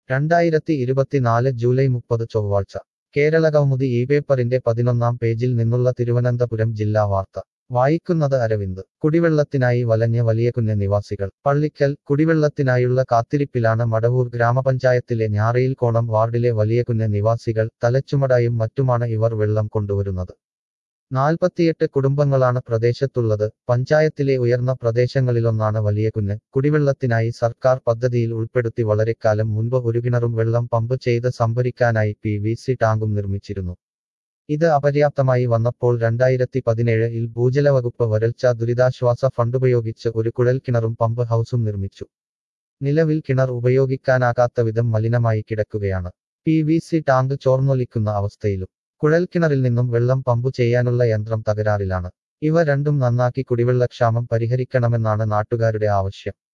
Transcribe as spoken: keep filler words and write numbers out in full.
രണ്ടായിരത്തി ഇരുപത്തിനാല് ജൂലൈ മുപ്പത് ചൊവ്വാഴ്ച കേരളകൗമുദി ഈ പേപ്പറിന്റെ പതിനൊന്നാം പേജിൽ നിന്നുള്ള തിരുവനന്തപുരം ജില്ലാ വാർത്ത വായിക്കുന്നത് അരവിന്ദ് കുടിവെള്ളത്തിനായി വലഞ്ഞ് വലിയകുന്ന് നിവാസികൾ പള്ളിക്കൽ കുടിവെള്ളത്തിനായുള്ള കാത്തിരിപ്പിലാണ് മടവൂർ ഗ്രാമപഞ്ചായത്തിലെ ഞാറയിൽക്കോണം വാർഡിലെ വലിയകുന്ന് നിവാസികൾ തലച്ചുമടായും മറ്റുമാണ് ഇവർ വെള്ളം കൊണ്ടുവരുന്നത് നാൽപ്പത്തിയെട്ട് കുടുംബങ്ങളാണ് പ്രദേശത്തുള്ളത് പഞ്ചായത്തിലെ ഉയർന്ന പ്രദേശങ്ങളിലൊന്നാണ് വലിയകുന്ന് കുടിവെള്ളത്തിനായി സർക്കാർ പദ്ധതിയിൽ ഉൾപ്പെടുത്തി വളരെക്കാലം മുൻപ് ഒരു കിണറും വെള്ളം പമ്പ് ചെയ്ത് സംഭരിക്കാനായി പി വി സി ടാങ്കും നിർമ്മിച്ചിരുന്നു ഇത് അപര്യാപ്തമായി വന്നപ്പോൾ രണ്ടായിരത്തി പതിനേഴിൽ ഭൂജലവകുപ്പ് വരൾച്ച ദുരിതാശ്വാസ ഫണ്ടുപയോഗിച്ച് ഒരു കുഴൽക്കിണറും പമ്പ് ഹൗസും നിർമ്മിച്ചു നിലവിൽ കിണർ ഉപയോഗിക്കാനാകാത്ത വിധം മലിനമായി കിടക്കുകയാണ് പി വി സി ടാങ്ക് ചോർന്നൊലിക്കുന്ന അവസ്ഥയിലും കുഴൽക്കിണറിൽ നിന്നും വെള്ളം പമ്പു ചെയ്യാനുള്ള യന്ത്രം തകരാറിലാണ് ഇവ രണ്ടും നന്നാക്കി കുടിവെള്ളക്ഷാമം പരിഹരിക്കണമെന്നാണ് നാട്ടുകാരുടെ ആവശ്യം